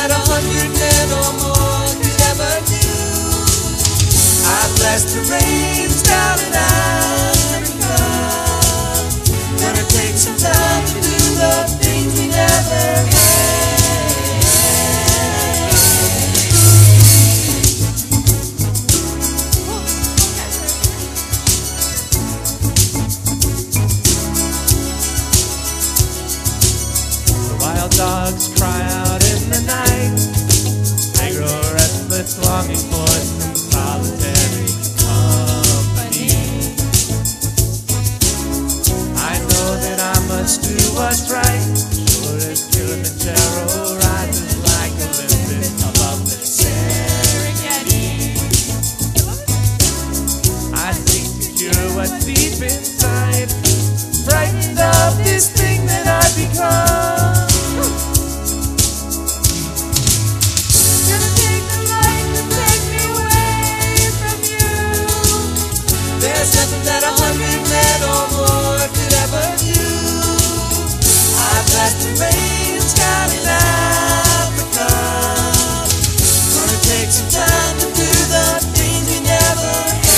that 100 men or more could ever do. I blessed the rains down in Africa. Gonna take some time to do the things we never had. The wild dogs cry out in the night. I grow restless, longing for some solitary company. I know that I must do what's right. Sure as Kilimanjaro rises like Olympus above the Serengeti. I seek to cure what's deep inside, frightened of this thing that I've become. Gonna take the light to take me away from you. There's nothing that 100 men or more could ever do. I blessed the rains down in Africa. Gonna take some time to do the things we never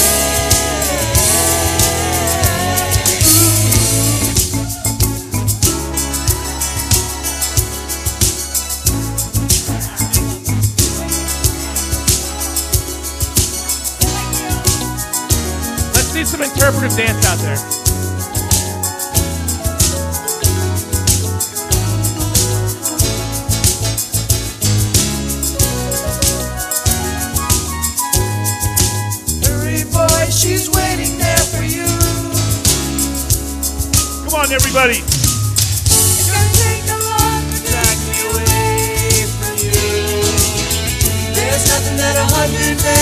Let's see some interpretive dance out there. hurry, boy, she's waiting there for you. Come on, everybody. It's gonna take a lot to drag me away from you. There's nothing that 100 men